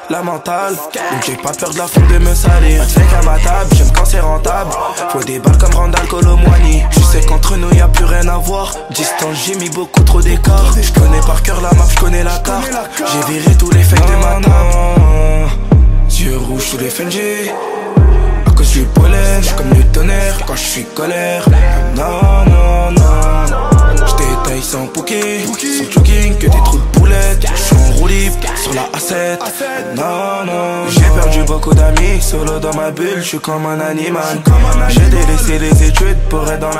la mentale. Donc j'ai pas peur de la foule de me salir. Pas de fake à ma table, j'aime quand c'est rentable. Faut des balles comme Randall Colomwani. Je sais qu'entre nous y'a plus rien à voir. Distance, j'ai mis beaucoup trop d'écart. Je connais par cœur la map, je connais la carte. J'ai viré tous les fakes de ma table. Yeux rouges sous les FNG. À cause du pollen, j'suis comme le tonnerre quand j'suis colère. Non, non, non. J'détaille sans bouquet, sans jogging, que des trous de poulettes. J'suis en roue libre sur la A7. Non, non, j'ai perdu beaucoup d'amis. Solo dans ma bulle, j'suis comme un animal. J'ai délaissé les études pour être dans la